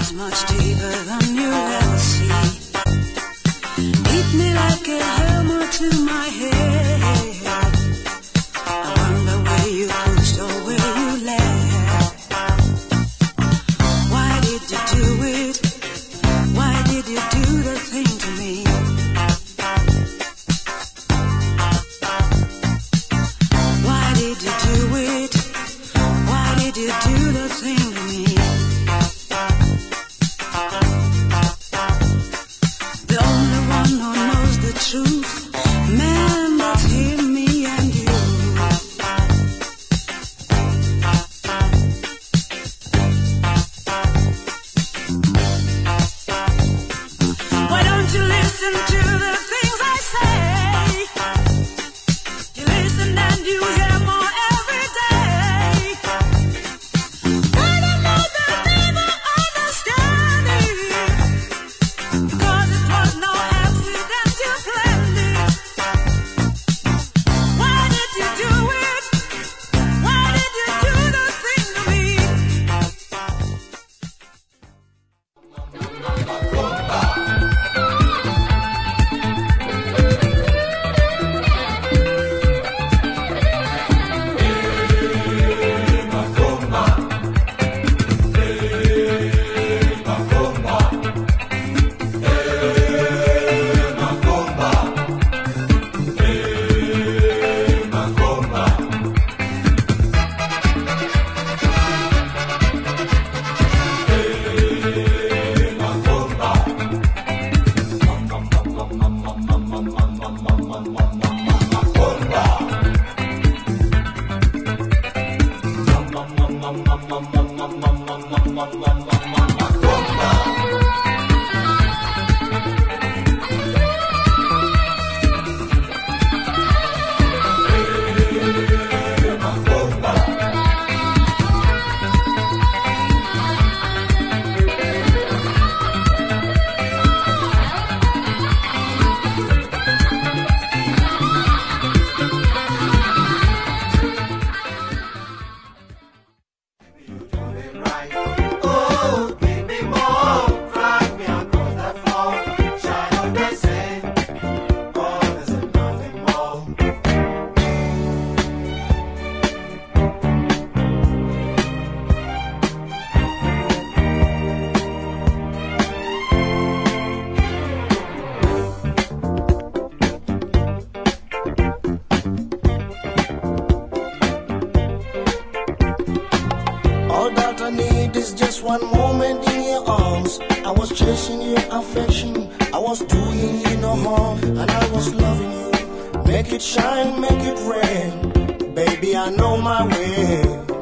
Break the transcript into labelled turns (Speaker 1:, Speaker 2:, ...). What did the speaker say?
Speaker 1: is much deeper than you'll ever see. Beat me like a hammer to my head. I wonder where you pushed or where you left. Why did you do it? Why did you do the thing to me? Why did you do it? Why did you do the thing to me? The only one who knows the truth, man, that's him, me and you. Why don't you listen to the things I say? You listen and you hear more every day. But I know they'll never understand it, 'cause it was no accident, you planned it. Why did you do it? Why did you do the thing to me?
Speaker 2: All that I need is just one moment in your arms. I was chasing your affection, I was doing you no harm, and I was loving you. Make it shine, make it rain, baby, I know my way.